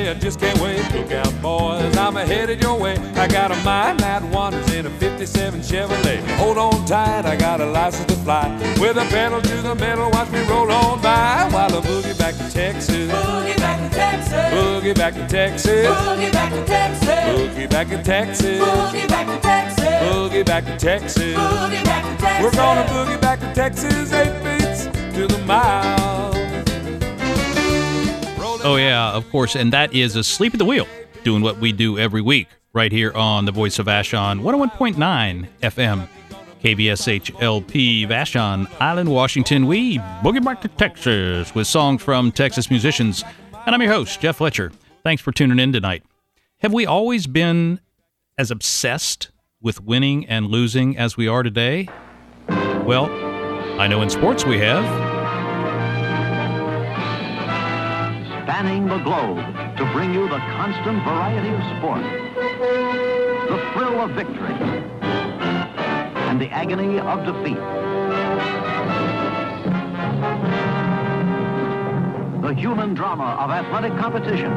I just can't wait. Look out, boys, I'm headed your way. I got a mind that wanders in a 57 Chevrolet. Hold on tight, I got a license to fly. With a pedal to the metal, watch me roll on by while I boogie back to Texas. Boogie back to Texas. Boogie back to Texas. Boogie back to Texas. Boogie back to Texas. Boogie back to Texas. Boogie back to Texas. Boogie back to Texas. We're gonna boogie back to Texas, 8 beats to the mile. Oh, yeah, of course, and that is Asleep at the Wheel, doing what we do every week right here on the Voice of Vashon, 101.9 FM, KVSH-LP, Vashon Island, Washington. We boogie back to Texas with songs from Texas musicians, and I'm your host, Jeff Fletcher. Thanks for tuning in tonight. Have we always been as obsessed with winning and losing as we are today? Well, I know in sports we have. Spanning the globe to bring you the constant variety of sport, the thrill of victory, and the agony of defeat. The human drama of athletic competition.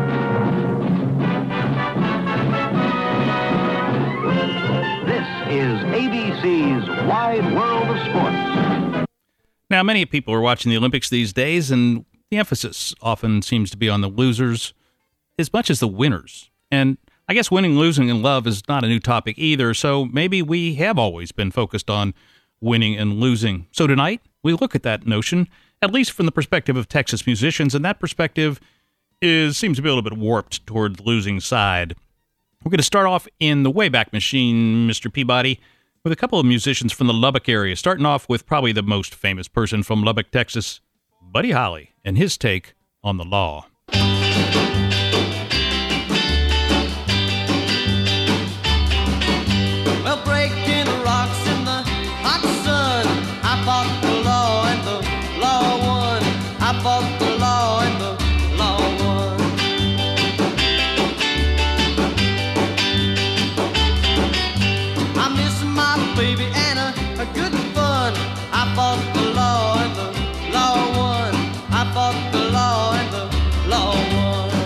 This is ABC's Wide World of Sports. Now, many people are watching the Olympics these days, and the emphasis often seems to be on the losers as much as the winners. And I guess winning, losing, and love is not a new topic either, so maybe we have always been focused on winning and losing. So tonight, we look at that notion, at least from the perspective of Texas musicians, and that perspective seems to be a little bit warped toward the losing side. We're going to start off in the Wayback Machine, Mr. Peabody, with a couple of musicians from the Lubbock area, starting off with probably the most famous person from Lubbock, Texas, Buddy Holly, and his take on the law. Well, breaking rocks in the hot sun, I fought the law and the law won. I fought the law and the law won. I miss my baby and a good fun. I fought the law and the law won. I fought the law and the law won.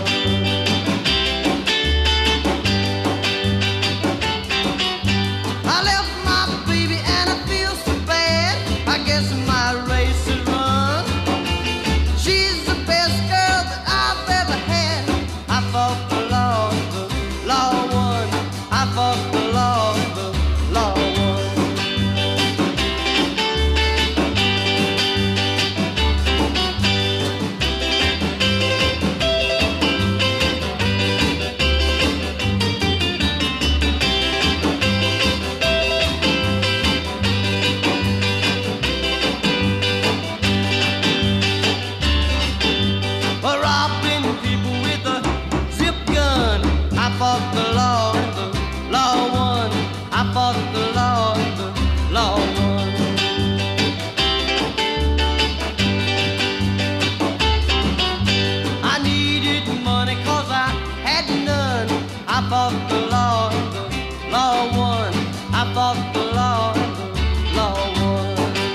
I left my baby and I feel so bad. I guess my race is run. She's the best girl that I've ever had. I fought the law and the law won. I fought the law and the law won. Robbing people with a zip gun. I fought the law and the law won. I fought the law and the law won. I needed money 'cause I had none. I fought the law and the law won. I fought the law and the law won.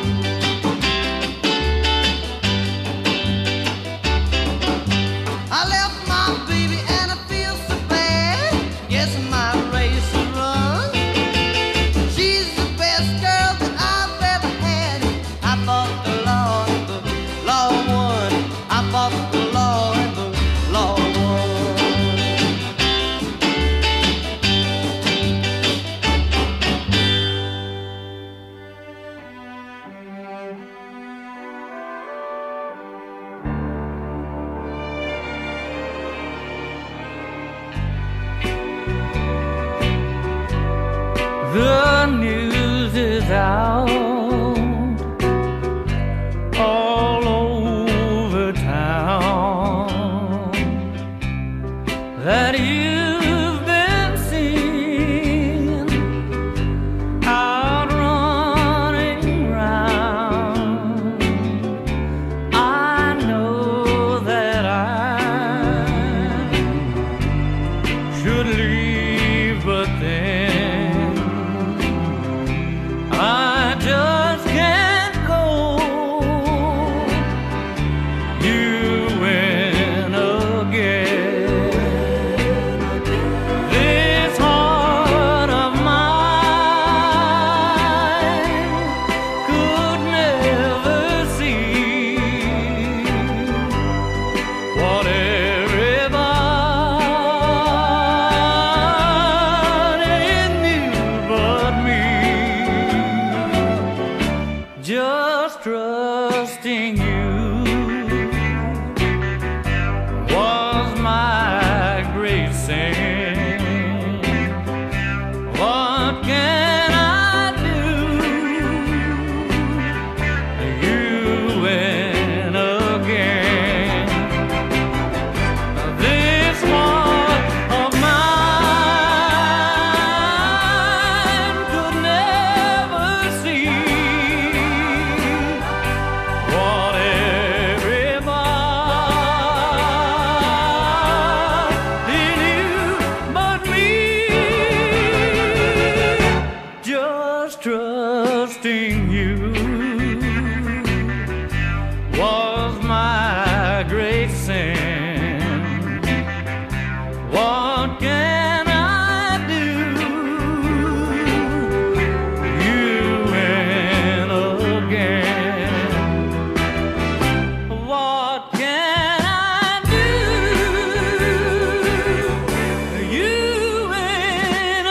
I left my baby and I feel so bad. Yes, my race is run. She's the best girl that I've ever had. I fought the law and the law won. I fought the law and the law won. The news is out all over town that you've been seen out running round. I know that I should leave, but then I just What can I do? You win again. This heart of mine could never see what everybody knew but me. Just trusting you was my great sin. What can I do? You win again. What can I do? You win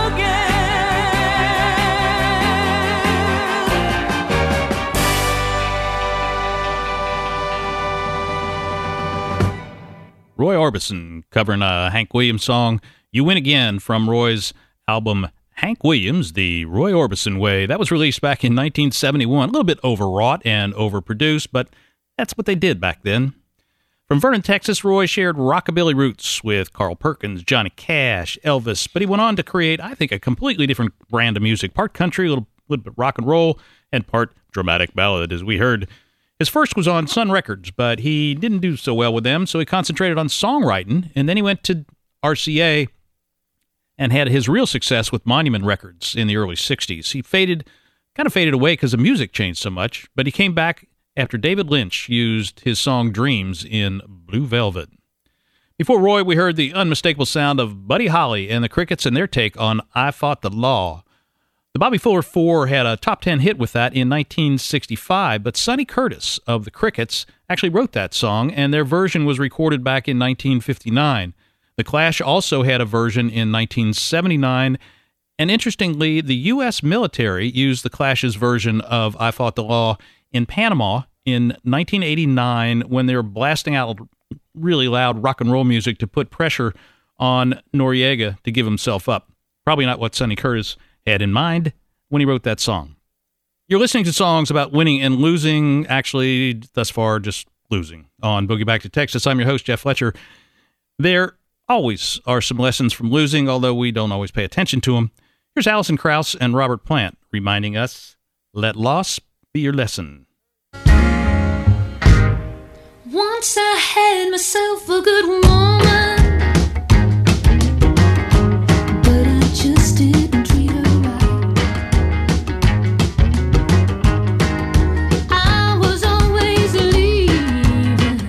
again. Roy Orbison covering a Hank Williams song, You Win Again, from Roy's album Hank Williams, The Roy Orbison Way. That was released back in 1971. A little bit overwrought and overproduced, but that's what they did back then. From Vernon, Texas, Roy shared rockabilly roots with Carl Perkins, Johnny Cash, Elvis, but he went on to create, I think, a completely different brand of music. Part country, a little bit rock and roll, and part dramatic ballad, as we heard. His first was on Sun Records, but he didn't do so well with them, so he concentrated on songwriting, and then he went to RCA and had his real success with Monument Records in the early 60s. He kind of faded away because the music changed so much, but he came back after David Lynch used his song Dreams in Blue Velvet. Before Roy, we heard the unmistakable sound of Buddy Holly and the Crickets and their take on I Fought the Law. The Bobby Fuller Four had a top 10 hit with that in 1965, but Sonny Curtis of the Crickets actually wrote that song, and their version was recorded back in 1959. The Clash also had a version in 1979, and interestingly, the U.S. military used the Clash's version of I Fought the Law in Panama in 1989 when they were blasting out really loud rock and roll music to put pressure on Noriega to give himself up. Probably not what Sonny Curtis had in mind when he wrote that song. You're listening to songs about winning and losing, actually, thus far, just losing. On Boogie Back to Texas, I'm your host, Jeff Fletcher. There always are some lessons from losing, although we don't always pay attention to them. Here's Alison Krauss and Robert Plant reminding us, let loss be your lesson. Once I had myself a good woman, but I just didn't treat her right. I was always leaving,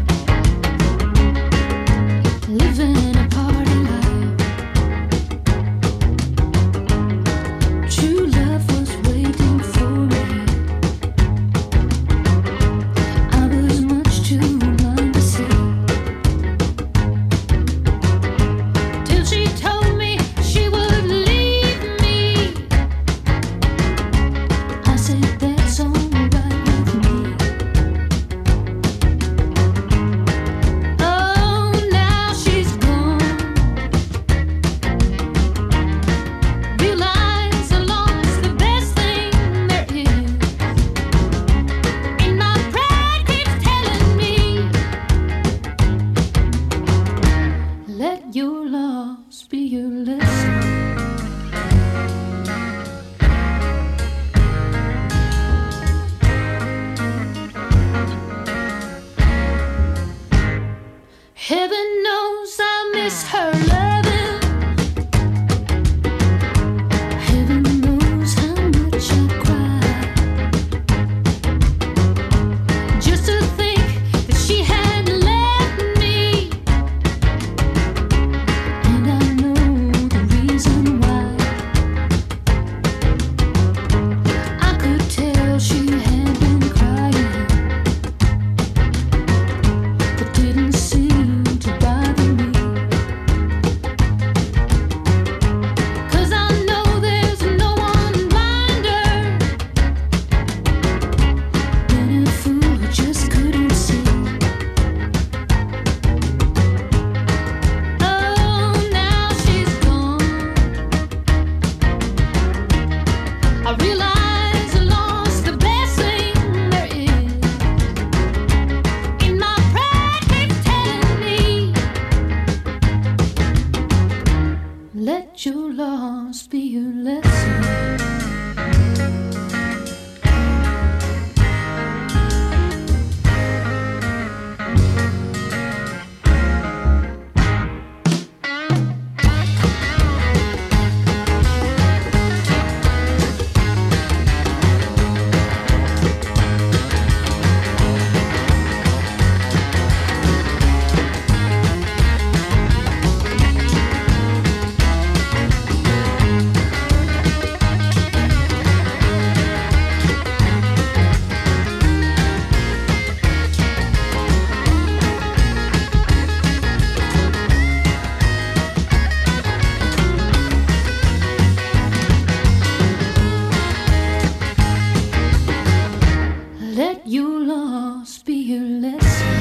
living a party life. True love was waiting for me. I was much too blind to see. Let your loss be your lesson. Let your loss be your lesson.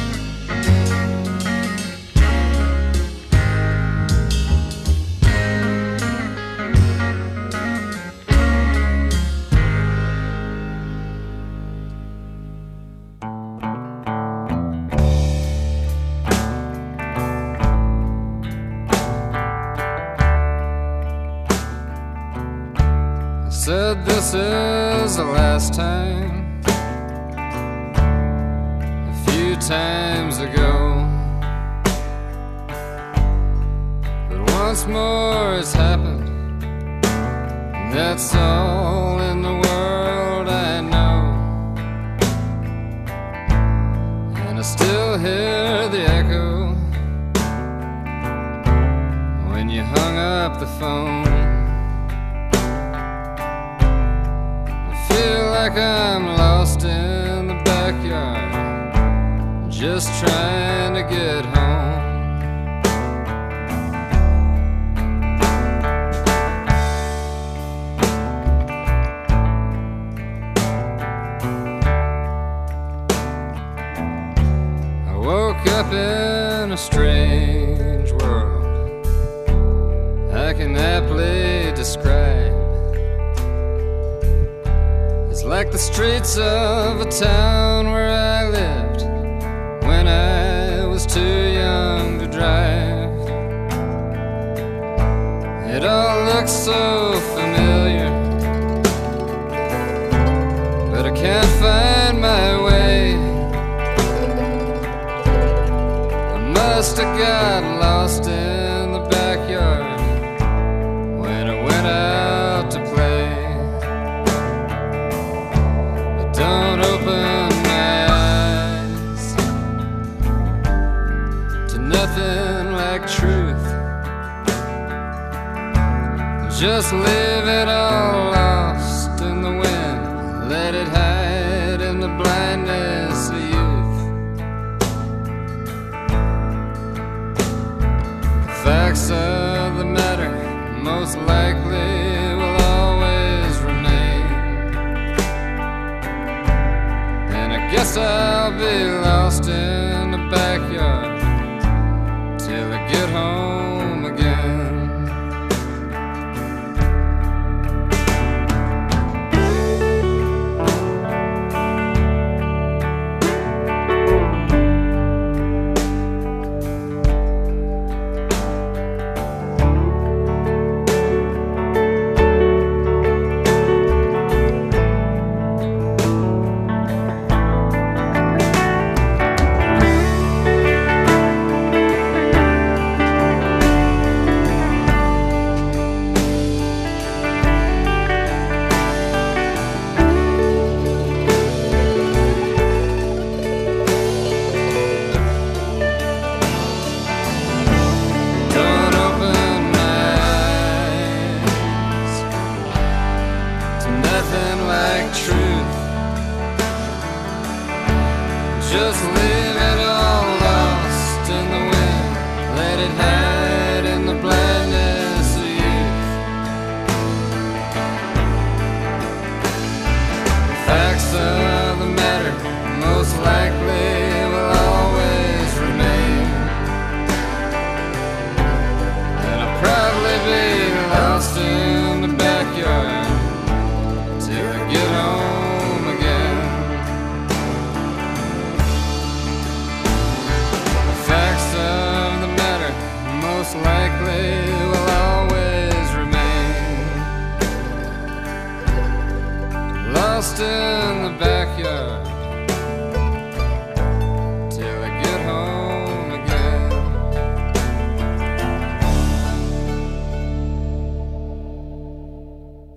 I said this is the last time. Times ago, but once more it's happened, and that's all in the world I know. And I still hear the echo when you hung up the phone. I feel like I'm lost in the backyard, just trying to get home. I woke up in a strange world I can aptly describe. It's like the streets of a town where I lived when I was too young to drive. It all looks so familiar, but I can't find my way. I must have got lost in the backyard when I went out to play. But don't open nothing like truth. Just leave it all lost in the wind. Let it hide in the blindness of youth. The facts of the matter most likely will always remain. And I guess I'll be lost in the backyard till I get home again.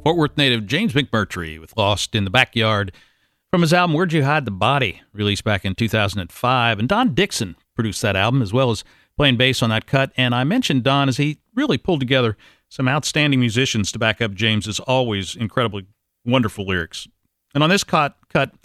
Fort Worth native James McMurtry with Lost in the Backyard from his album Where'd You Hide the Body, released back in 2005. And Don Dixon produced that album as well as playing bass on that cut. And I mentioned Don as he really pulled together some outstanding musicians to back up James's always incredibly wonderful lyrics. And on this cut,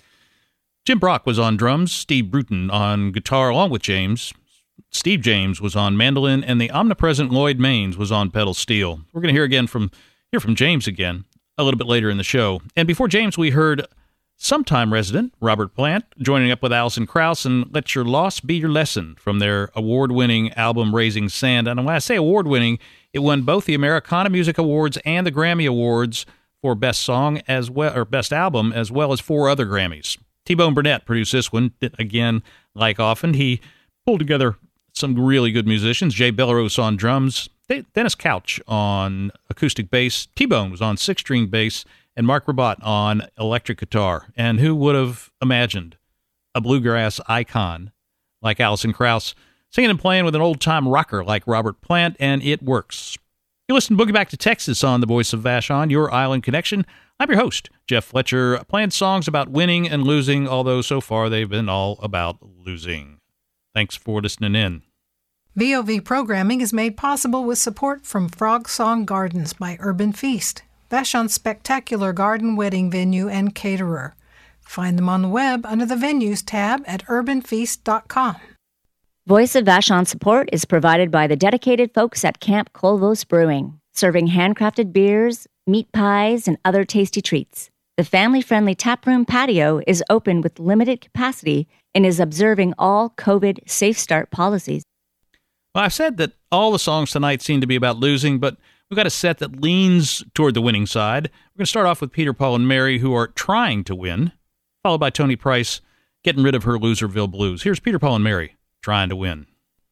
Jim Brock was on drums, Steve Bruton on guitar along with James. Steve James was on mandolin, and the omnipresent Lloyd Maines was on pedal steel. We're going to hear from James again a little bit later in the show. And before James, we heard sometime resident Robert Plant joining up with Alison Krauss and Let Your Loss Be Your Lesson from their award-winning album Raising Sand. And when I say award-winning, it won both the Americana Music Awards and the Grammy Awards for Best Song as well, or Best Album, as well as 4 other Grammys. T-Bone Burnett produced this one. Again, like often, he pulled together some really good musicians. Jay Belleros on drums, Dennis Couch on acoustic bass, T-Bone was on 6-string bass, and Mark Rabat on electric guitar. And who would have imagined a bluegrass icon like Alison Krauss singing and playing with an old-time rocker like Robert Plant, and it works. You listen to Boogie Back to Texas on the Voice of Vashon, your island connection. I'm your host, Jeff Fletcher, playing songs about winning and losing, although so far they've been all about losing. Thanks for listening in. VOV programming is made possible with support from Frog Song Gardens by Urban Feast, Vashon's spectacular garden wedding venue and caterer. Find them on the web under the Venues tab at urbanfeast.com. Voice of Vashon support is provided by the dedicated folks at Camp Colvos Brewing, serving handcrafted beers, meat pies, and other tasty treats. The family-friendly taproom patio is open with limited capacity and is observing all COVID Safe Start policies. Well, I've said that all the songs tonight seem to be about losing, but we've got a set that leans toward the winning side. We're going to start off with Peter, Paul, and Mary, who are trying to win, followed by Tony Price, getting rid of her Loserville blues. Here's Peter, Paul, and Mary, trying to win.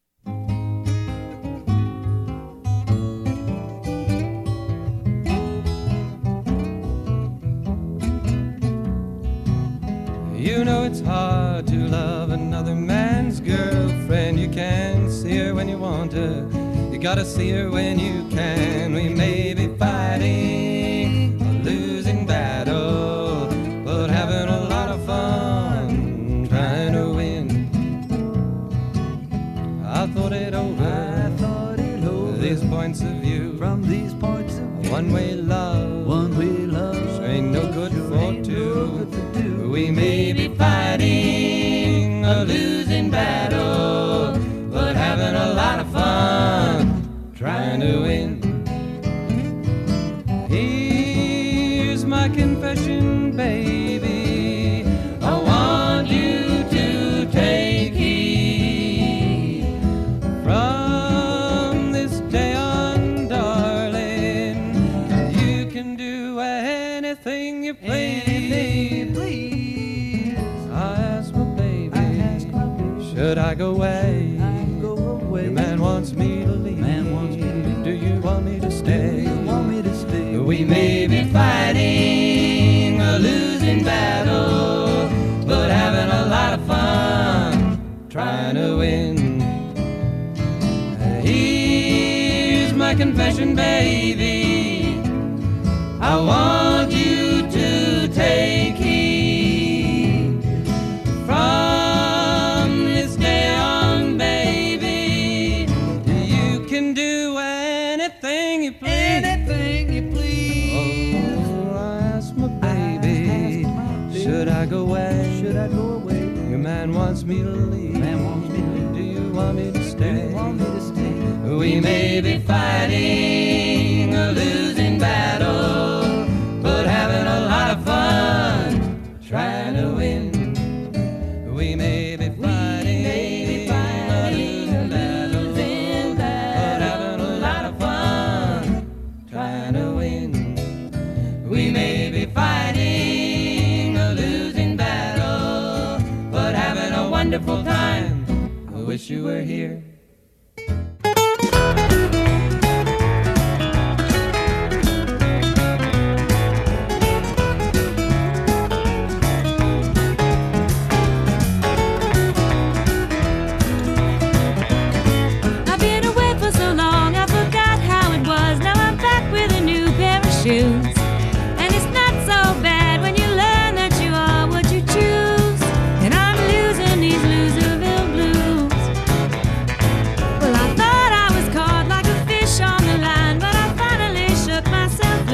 You know it's hard to love another man's girlfriend. You can't see her when you want her. You gotta see her when you can. We may be fighting a losing battle, but having a lot of fun trying to win. I thought it over, these points of view. From these points of view, one-way love, sure ain't no good for two. We may be fighting a losing battle, but having a lot of fun trying to win. Here's my confession, baby. I want you to take heed. From this day on, darling, you can do anything you please. Should I go away? Your man wants me to leave. Do you want me to stay? We may be fighting a losing battle, but having a lot of fun trying to win. Here's my confession, baby. I want you to take heed. From this day on, baby, you can do anything you please. Anything you please. Oh, I asked my baby, should I go away? Your man wants me to leave. Do you want me to stay? We may be fighting a losing battle, but having a lot of fun trying to win. We may be fighting a losing battle, but having a lot of fun trying to win. We may be fighting a losing battle, but having a wonderful time. I wish you were here.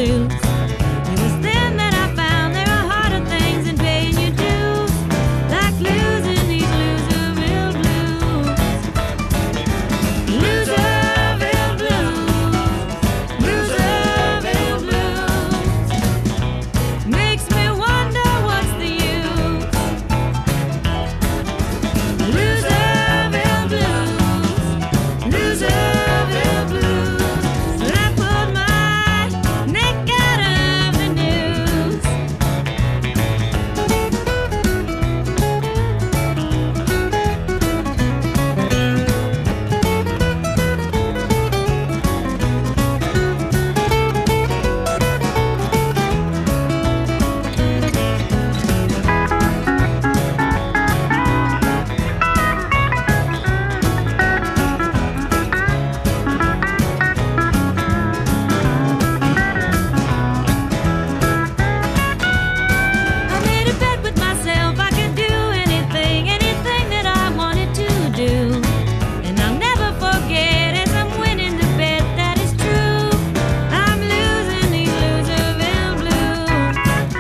blues. It was then that I found there are harder things than paying your dues, like losing these Loserville blues. Loserville blues, Loserville blues. Makes me wonder what's the use. Loserville blues, Loserville blues. But I pulled my neck out of the news. I made a bet with myself I could do anything, anything that I wanted to do. And I'll never forget as I'm winning the bet that is true. I'm losing these Loserville blues.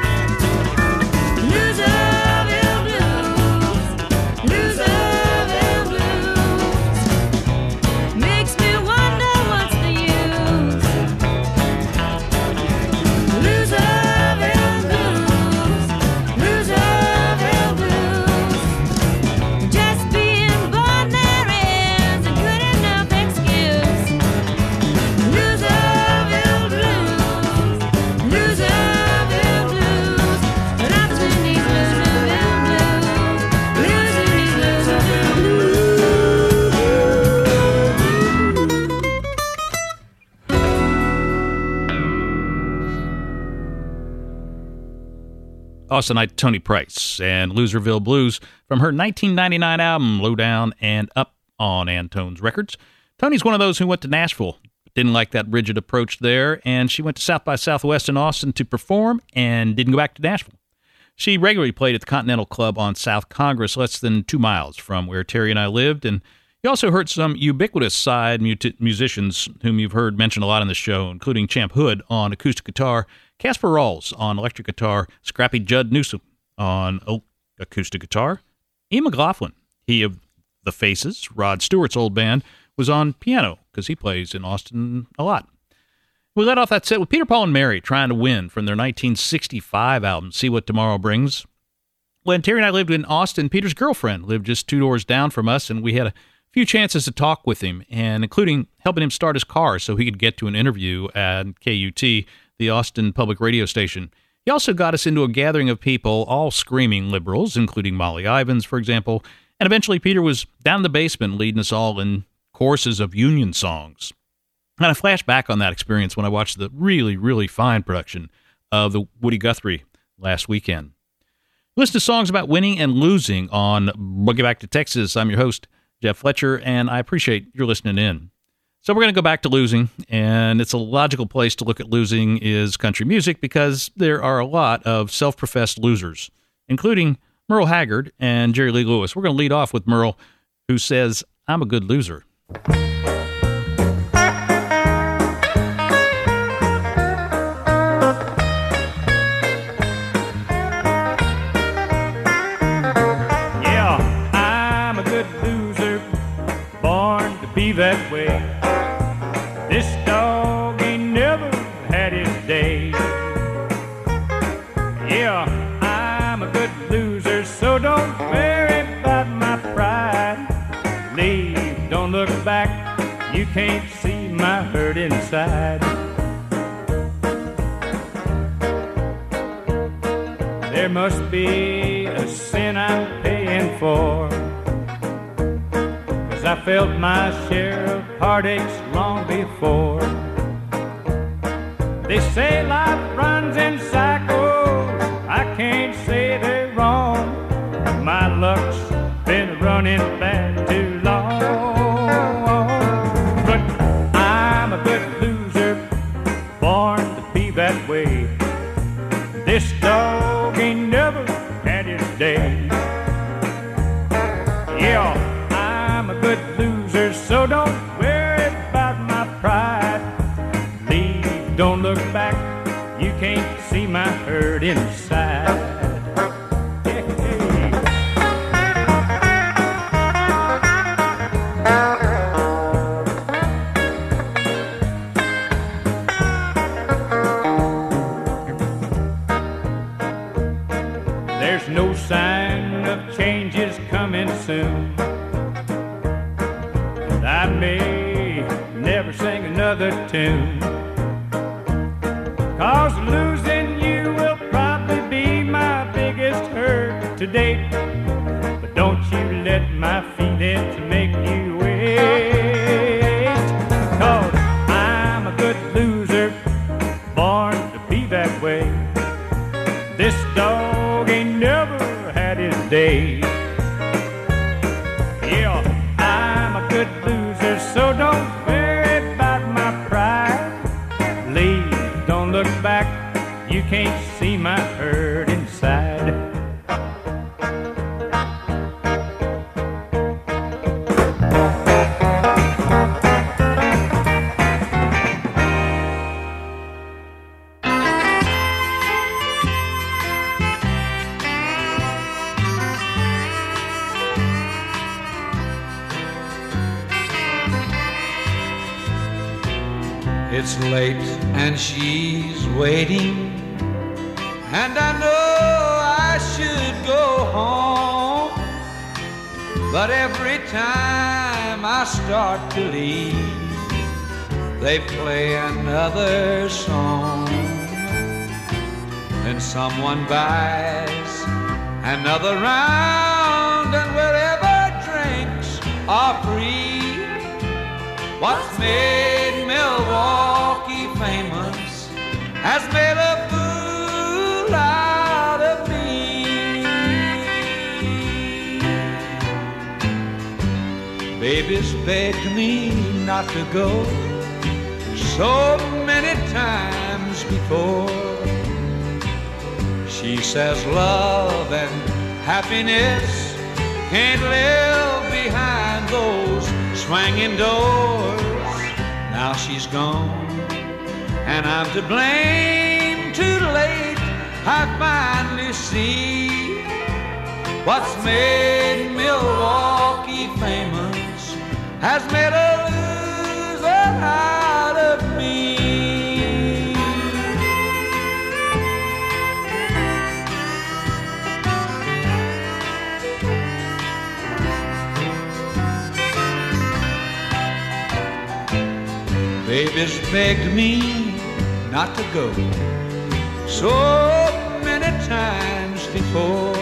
Loserville blues, Loserville blues. Makes me wonder what's the use. Loserville blues, Loserville blues. Just being born there is a good enough excuse. Loserville blues, Loserville blues. But I'm losing these Loserville blues, losing these Loserville blues. Austinite Tony Price and Loserville Blues from her 1999 album Low Down and Up on Antone's Records. Tony's one of those who went to Nashville, didn't like that rigid approach there, and she went to South by Southwest in Austin to perform and didn't go back to Nashville. She regularly played at the Continental Club on South Congress, less than 2 miles from where Terry and I lived, and you also heard some ubiquitous side musicians whom you've heard mentioned a lot on the show, including Champ Hood on acoustic guitar, Casper Rawls on electric guitar, Scrappy Judd Newsom on acoustic guitar, Ian McLaughlin, he of The Faces, Rod Stewart's old band, was on piano because he plays in Austin a lot. We let off that set with Peter, Paul, and Mary trying to win from their 1965 album, See What Tomorrow Brings. When Terry and I lived in Austin, Peter's girlfriend lived just 2 doors down from us, and we had a few chances to talk with him, and including helping him start his car so he could get to an interview at KUT, the Austin public radio station. He also got us into a gathering of people, all screaming liberals, including Molly Ivins, for example, and eventually Peter was down in the basement leading us all in choruses of Union songs. And I flash back on that experience when I watched the really, really fine production of the Woody Guthrie last weekend. Listen to songs about winning and losing on Boogie Back to Texas. I'm your host, Jeff Fletcher, and I appreciate your listening in. So we're going to go back to losing, and it's a logical place to look at losing is country music because there are a lot of self-professed losers, including Merle Haggard and Jerry Lee Lewis. We're going to lead off with Merle, who says, "I'm a good loser." Yeah, I'm a good loser, born to be that way. This dog ain't never had his day. Yeah, I'm a good loser, so don't worry about my pride. Leave, don't look back, you can't see my hurt inside. There must be a sin I'm paying for, 'cause I felt my share of heartaches long before. They say life runs in cycles, I can't say they're wrong. My luck's been running bad too long. But I'm a good loser, born to be that way. This dog ain't never had his day. Yeah, I'm a good loser, so don't worry about my pride. Leave, don't look back, you can't see my hurt inside. Hey, hey. There's no sign of changes coming soon. And I may never sing another tune. 'Cause losing you will probably be my biggest hurt to date. But don't you let my feelings make you wait. 'Cause I'm a good loser, born to be that way. This dog ain't never had his day. Yeah, I'm a good loser, so don't worry about my pride. Please don't look back, you can't see my hurt inside. It's late and she's waiting, and I know I should go home. But every time I start to leave, they play another song. Then someone buys another round, and wherever drinks are free. What's made Milwaukee famous has made a fool out of me. Baby's begged me not to go so many times before. She says love and happiness can't live behind those swinging doors. Now she's gone, and I'm to blame. Too late, I finally see what's made Milwaukee famous has made a loser out of me. Baby's begged me not to go so many times before.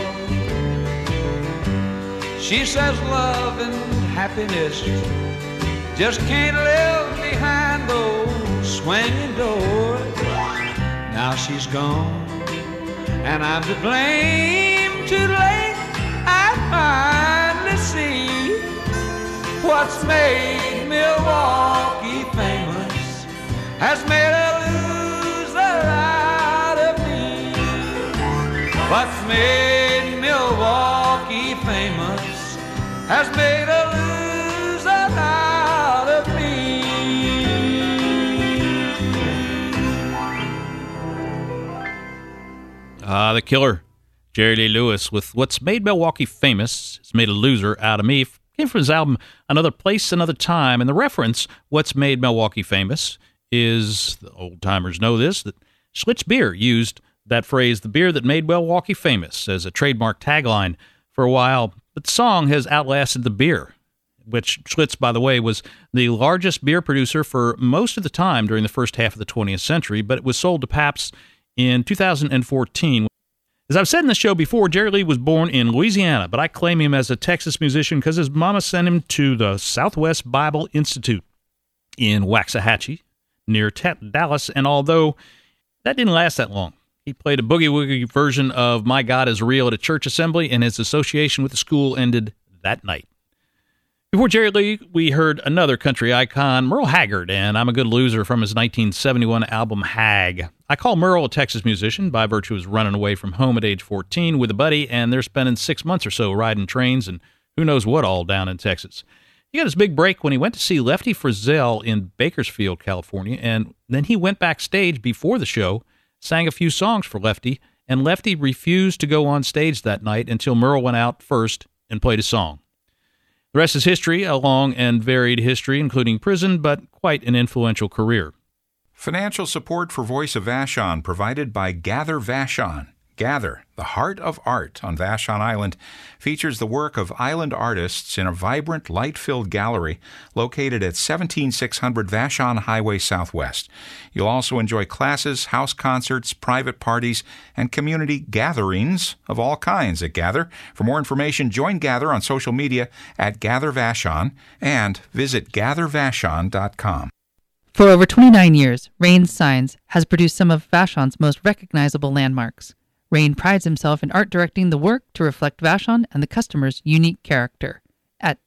She says love and happiness just can't live behind those swinging doors. Now she's gone, and I'm to blame. Too late, I finally see what's made Milwaukee famous has made a loser out of me. What's made Milwaukee famous has made a loser out of me. The Killer, Jerry Lee Lewis, with What's Made Milwaukee Famous has made a loser out of me. Came from his album Another Place, Another Time. And the reference, What's Made Milwaukee Famous, is, the old-timers know this, that Schlitz Beer used that phrase, the beer that made Milwaukee famous, as a trademark tagline for a while. But the song has outlasted the beer, which Schlitz, by the way, was the largest beer producer for most of the time during the first half of the 20th century, but it was sold to Pabst in 2014. As I've said in the show before, Jerry Lee was born in Louisiana, but I claim him as a Texas musician because his mama sent him to the Southwest Bible Institute in Waxahachie, near Dallas, and although that didn't last that long, he played a boogie-woogie version of My God is Real at a church assembly, and his association with the school ended that night. Before Jerry Lee, we heard another country icon, Merle Haggard, and I'm a Good Loser from his 1971 album Hag. I call Merle a Texas musician by virtue of his running away from home at age 14 with a buddy, and they're spending 6 months or so riding trains and who knows what all down in Texas. He got his big break when he went to see Lefty Frizzell in Bakersfield, California, and then he went backstage before the show sang a few songs for Lefty, and Lefty refused to go on stage that night until Merle went out first and played a song. The rest is history, a long and varied history, including prison, but quite an influential career. Financial support for Voice of Vashon provided by Gather Vashon. Gather, the heart of art on Vashon Island, features the work of island artists in a vibrant, light-filled gallery located at 17600 Vashon Highway Southwest. You'll also enjoy classes, house concerts, private parties, and community gatherings of all kinds at Gather. For more information, join Gather on social media at Gather Vashon and visit gathervashon.com. For over 29 years, Rain's Signs has produced some of Vashon's most recognizable landmarks. Rain prides himself in art directing the work to reflect Vashon and the customer's unique character at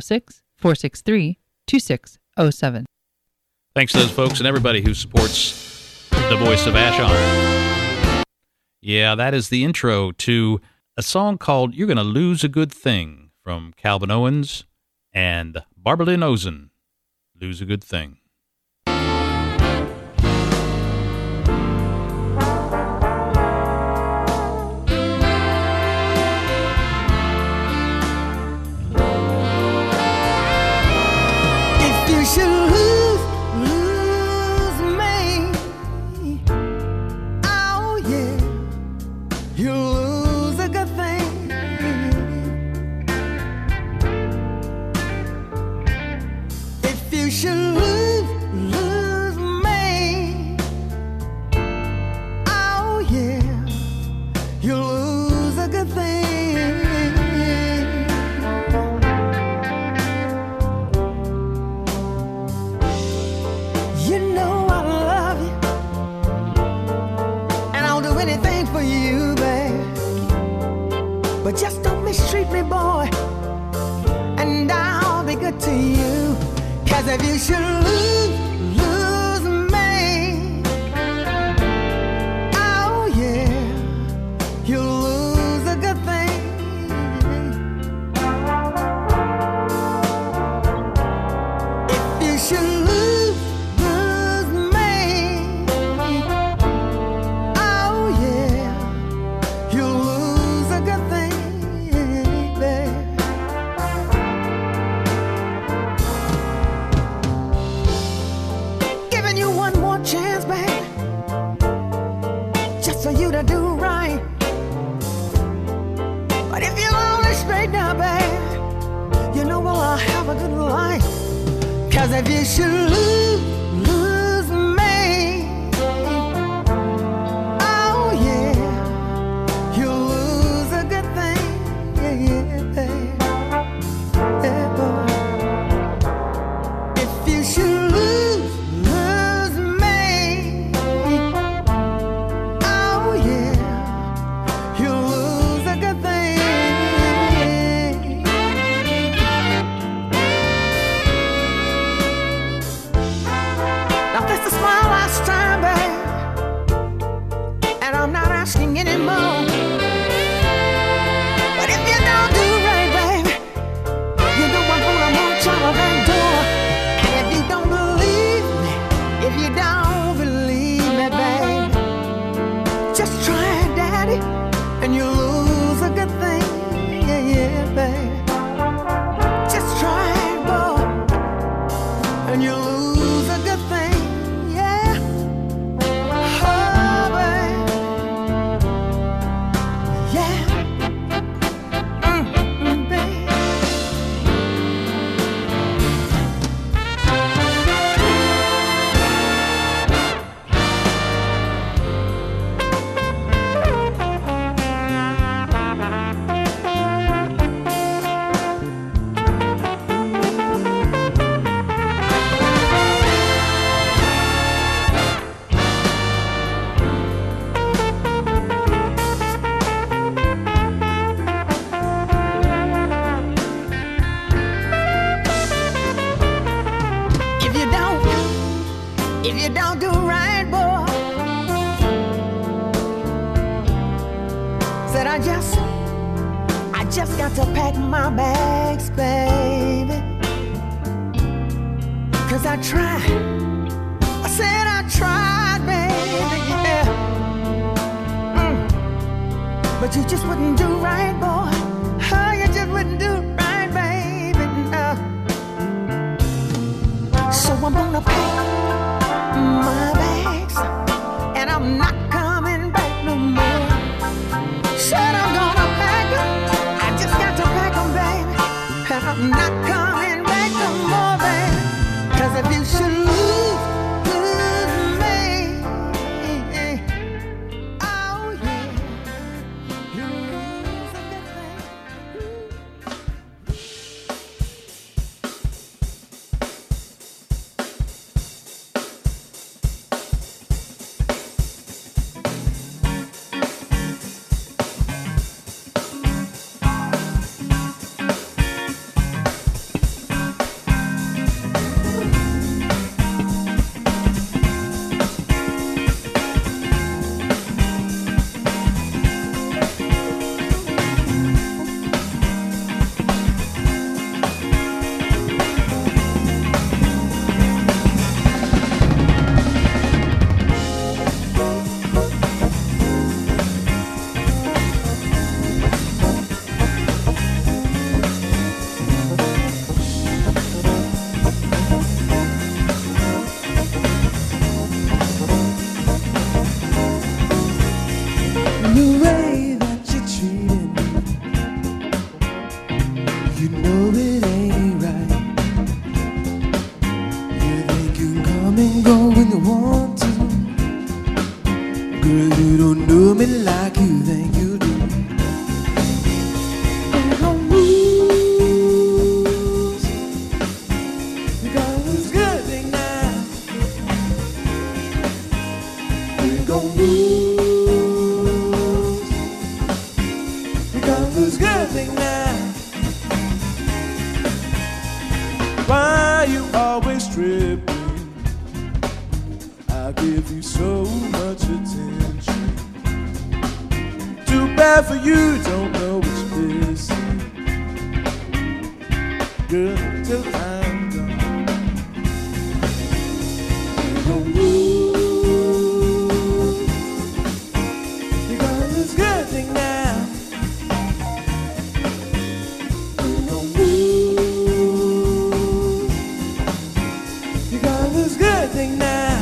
206-463-2607. Thanks to those folks and everybody who supports the Voice of Vashon. Yeah, that is the intro to a song called You're Gonna Lose a Good Thing from Calvin Owens and Barbara Lynn Ozen. Lose a Good Thing. Just don't mistreat me, boy, and I'll be good to you. 'Cause if you should lose me, oh yeah, you'll lose a good thing. If you should lose me, oh yeah, you'll lose a good thing. Chance, baby, just for you to do right. But if you're only straight now, baby, you know well I'll have a good life. 'Cause if you should lose me, oh yeah, you'll lose a good thing. Yeah, yeah, baby. Yeah, boy. If you should anymore. But if you don't do right, baby, you know I'm gonna march out of that door. And if you don't believe me, if you don't believe me, baby, just try it, daddy, and you'll lose a good thing. Yeah, yeah, baby. Just try it, boy, and you'll lose a good thing. Yeah. Oh, baby. If you don't do right, boy, said I just got to pack my bags, baby. 'Cause I tried, I said I tried, baby, yeah. but you just wouldn't do right, boy. Oh, you just wouldn't do right, baby. No. So I'm gonna pack my bags, and I'm not coming back no more. Said I'm gonna pack them, I just got to pack them, baby, and I'm not coming back no more, baby. 'Cause if you should lose me, oh yeah, you lose a good thing. The way that you're treating me, you know it ain't right. You think you can come and go when you want to. Girl, you don't know me like you think you do. I'm gonna lose. You gotta lose good thing now. We're gonna lose. This good thing now. Why you always tripping? I give you so much attention. Too bad for you, don't know what's missing. Girl, till I'm gone. You're gonna lose. You got this good thing now. Thing now.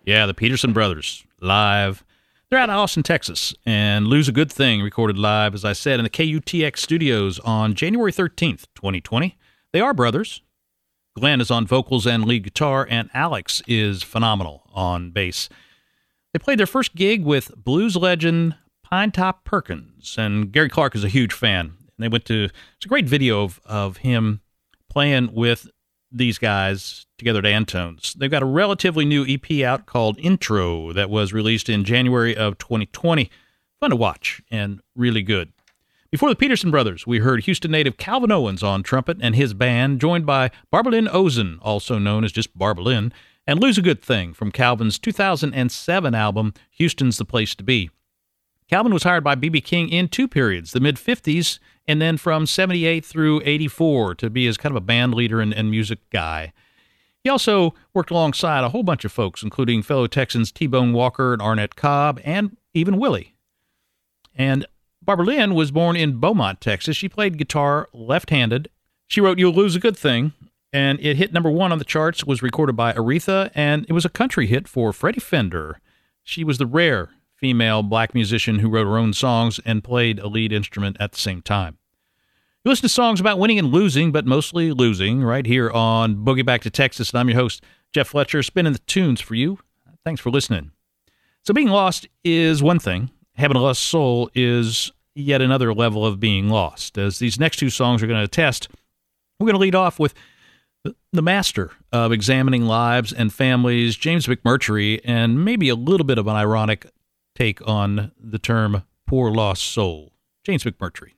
Yeah, the Peterson Brothers, live. They're out of Austin, Texas, and Lose a Good Thing recorded live, as I said, in the KUTX studios on January 13th, 2020. They are brothers. Glenn is on vocals and lead guitar, and Alex is phenomenal on bass. They played their first gig with blues legend Pinetop Perkins, and Gary Clark is a huge fan. They went to, it's a great video of him playing with these guys together at Antone's. They've got a relatively new EP out called Intro that was released in January of 2020. Fun to watch and really good. Before the Peterson Brothers, we heard Houston native Calvin Owens on trumpet and his band, joined by Barbalyn Ozen, also known as just Barbalyn, and Lose a Good Thing from Calvin's 2007 album, Houston's the Place to Be. Calvin was hired by B.B. King in two periods, the mid-50s and then from 78 through 84 to be as kind of a band leader and music guy. He also worked alongside a whole bunch of folks, including fellow Texans T-Bone Walker and Arnett Cobb, and even Willie. And Barbalyn was born in Beaumont, Texas. She played guitar left-handed. She wrote You'll Lose a Good Thing, and it hit number one on the charts, was recorded by Aretha, and it was a country hit for Freddie Fender. She was the rare female black musician who wrote her own songs and played a lead instrument at the same time. You listen to songs about winning and losing, but mostly losing, right here on Boogie Back to Texas, and I'm your host, Jeff Fletcher, spinning the tunes for you. Thanks for listening. So being lost is one thing. Having a lost soul is yet another level of being lost. As these next two songs are going to attest, we're going to lead off with the master of examining lives and families, James McMurtry, and maybe a little bit of an ironic take on the term poor lost soul. James McMurtry.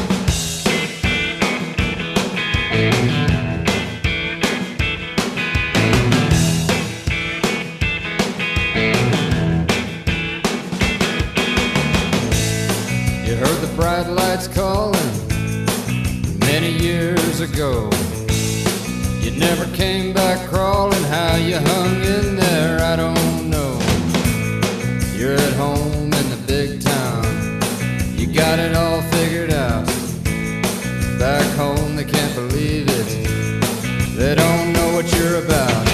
You heard the bright lights calling many years ago. You never came back crawling. How you hung in there, I don't know. You're at home in the big town. You got it all figured out. Back home they can't believe it. They don't know what you're about.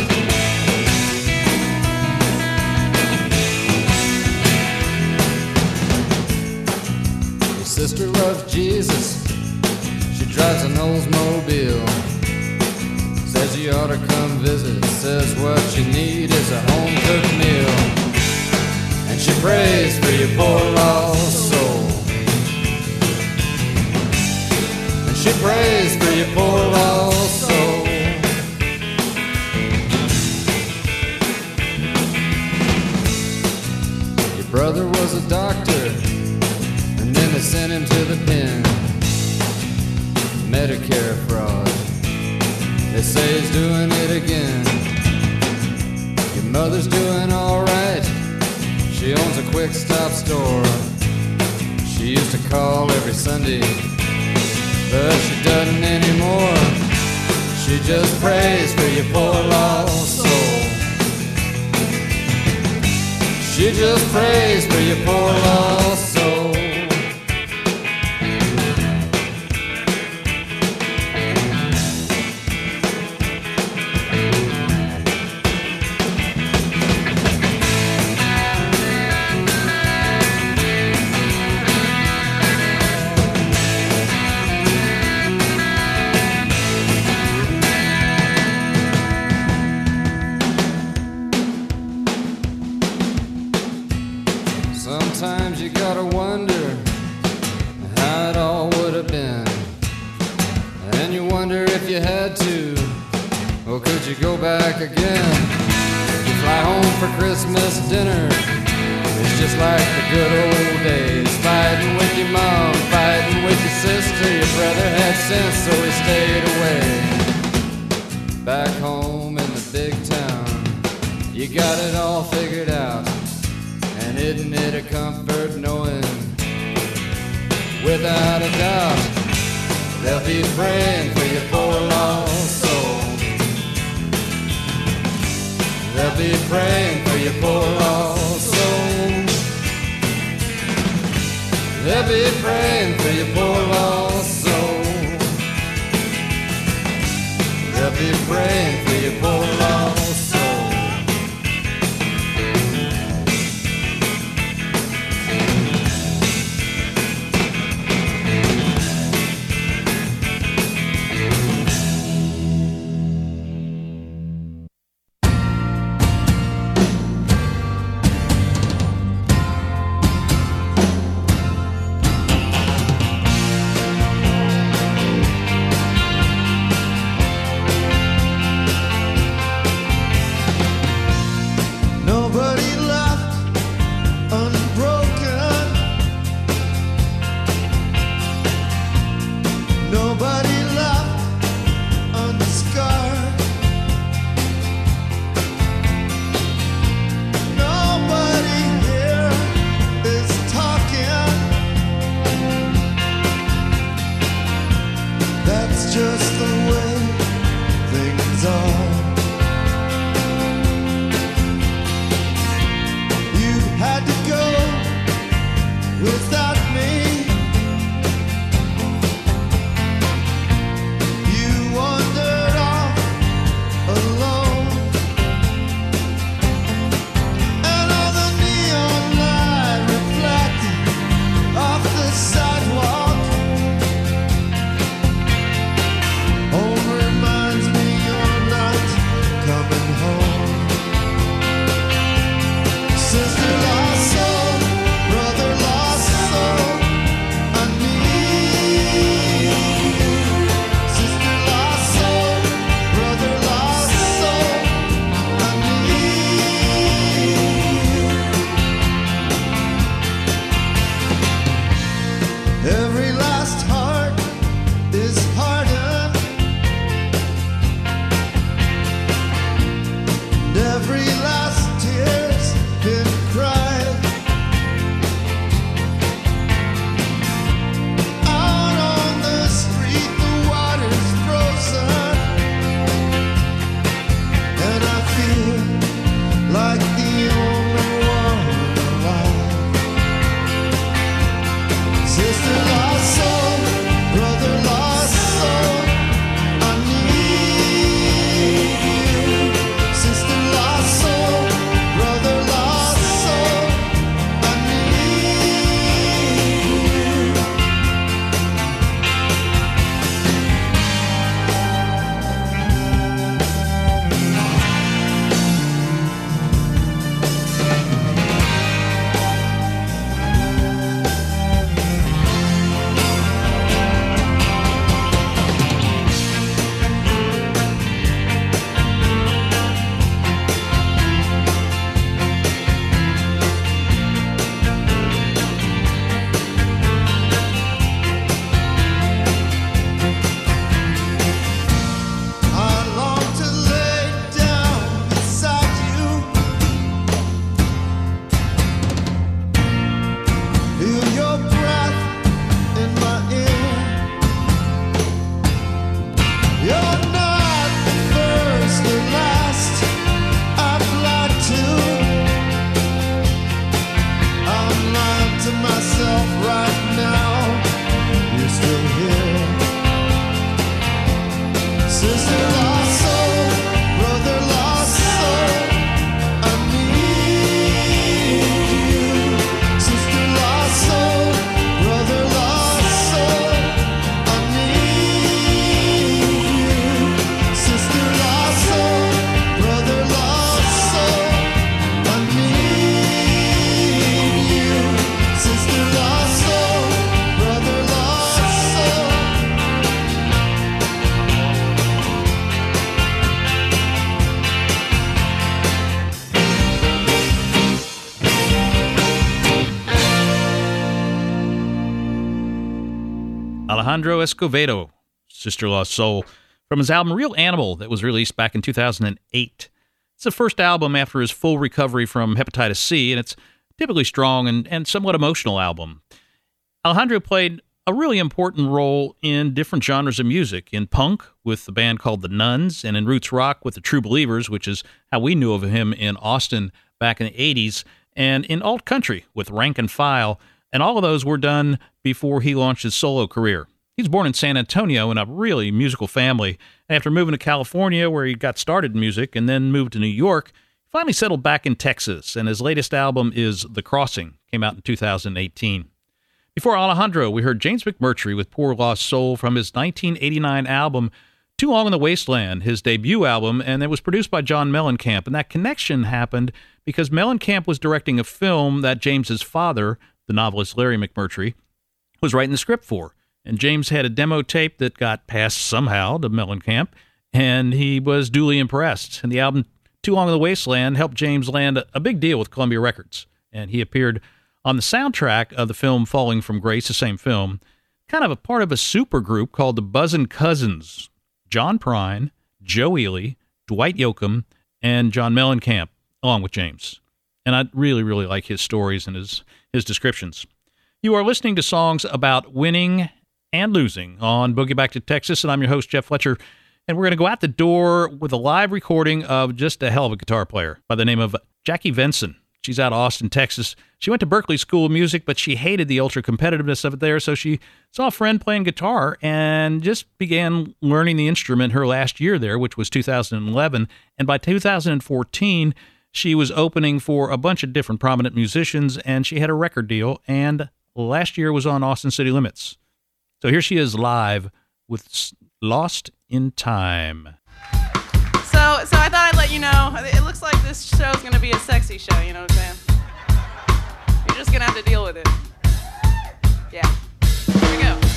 Your sister loves Jesus. She drives an Oldsmobile. Says you ought to come visit. Says what you need is a home-cooked meal. And she prays for your poor lost soul. And she prays for your poor lost soul. Your brother was a doctor, and then they sent him to the pen. Medicare fraud, they say he's doing it again. Your mother's doing all right. She owns a quick stop store. She used to call every Sunday, but she doesn't anymore. She just prays for your poor lost soul. She just prays for your poor lost soul. Sometimes you gotta wonder how it all would have been. And you wonder if you had to, or could you go back again? You fly home for Christmas dinner. It's just like the good old days. Fighting with your mom, fighting with your sister. Your brother had sense, so he stayed away. Back home in the big town, you got it all figured out. And isn't it a comfort knowing, without a doubt, they'll be praying for your poor lost soul. They'll be praying for your poor lost soul. They'll be praying for your poor lost soul. They'll be praying for your poor lost soul. without me. You wandered off alone, and all the neon light reflected off the sidewalk. Home reminds me you're not coming home. Sister lost soul, brother lost soul, I need you. Sister lost soul, brother lost soul, I need you. Every last heart is hardened, and every last tear's been cried. Out on the street, the water's frozen, and I feel like the only one alive. Sister lost soul, brother lost soul, I need you. Sister lost soul, brother lost soul, I need you. I long to lay down beside you, feel your breath in my ear. You're not the first or last I've lied to. I'm lying to myself right now. You're still here. Sister lost soul, brother lost soul, I need you. Sister lost soul, brother lost soul, I need you. Sister lost soul, brother lost soul, I need you. Sister lost soul, brother lost soul. Alejandro Escovedo, Sister Lost Soul, from his album Real Animal that was released back in 2008. It's the first album after his full recovery from hepatitis C, and it's typically strong and somewhat emotional album. Alejandro played a really important role in different genres of music, in punk with the band called The Nuns, and in roots rock with the True Believers, which is how we knew of him in Austin back in the 80s, and in alt country with Rank and File, and all of those were done before he launched his solo career. He was born in San Antonio in a really musical family, and after moving to California, where he got started in music, and then moved to New York, he finally settled back in Texas, and his latest album is The Crossing, came out in 2018. Before Alejandro, we heard James McMurtry with Poor Lost Soul from his 1989 album Too Long in the Wasteland, his debut album, and it was produced by John Mellencamp, and that connection happened because Mellencamp was directing a film that James's father, the novelist Larry McMurtry, was writing the script for. And James had a demo tape that got passed somehow to Mellencamp, and he was duly impressed. And the album Too Long in the Wasteland helped James land a big deal with Columbia Records. And he appeared on the soundtrack of the film Falling from Grace, the same film, kind of a part of a super group called the Buzzin' Cousins. John Prine, Joe Ely, Dwight Yoakam, and John Mellencamp, along with James. And I really, really like his stories and his descriptions. You are listening to songs about winning and losing on Boogie Back to Texas, and I'm your host, Jeff Fletcher, and we're going to go out the door with a live recording of just a hell of a guitar player by the name of Jackie Venson. She's out of Austin, Texas. She went to Berklee School of Music, but she hated the ultra competitiveness of it there, so she saw a friend playing guitar and just began learning the instrument her last year there, which was 2011. And by 2014, she was opening for a bunch of different prominent musicians, and she had a record deal, and last year was on Austin City Limits. So here she is live with Lost in Time. So I thought I'd let you know, it looks like this show's going to be a sexy show, you know what I'm saying? You're just going to have to deal with it. Yeah. Here we go.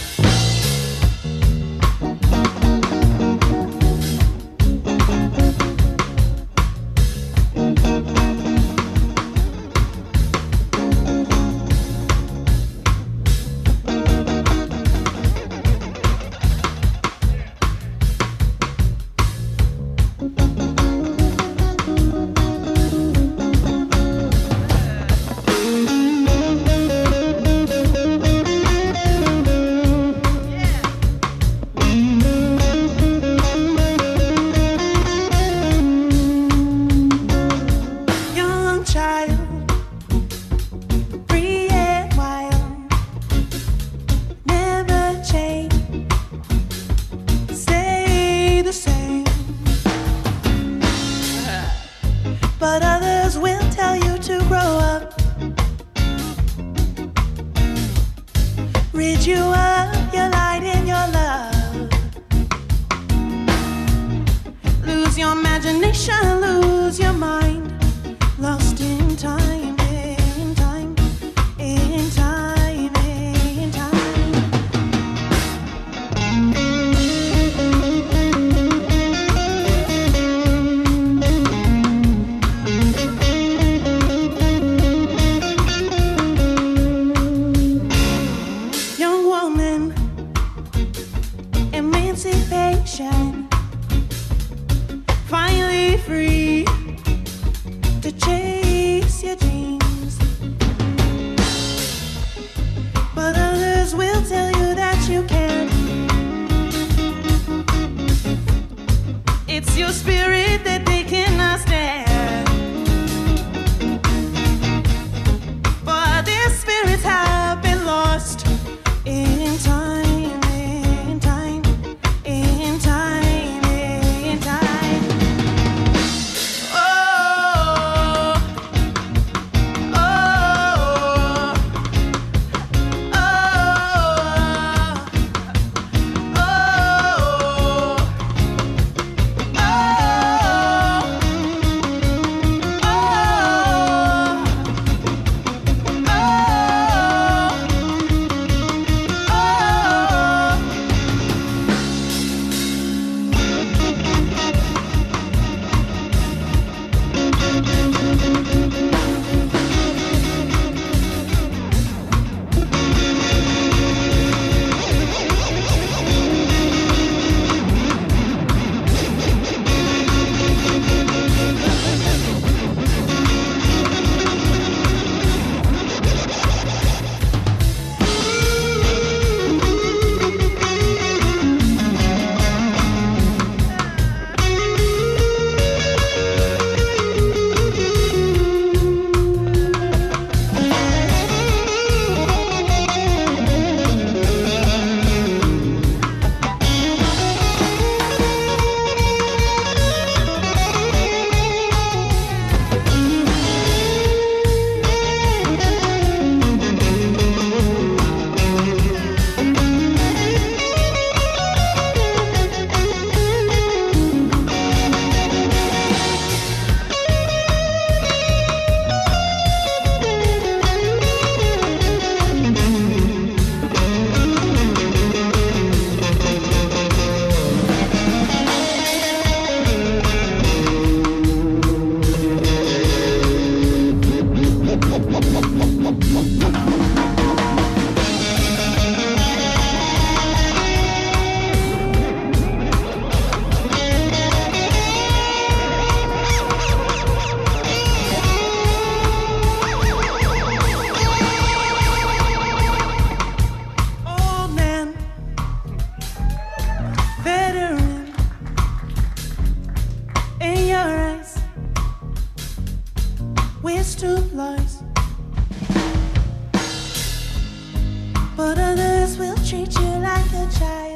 Emancipation, finally free. treat you like a child.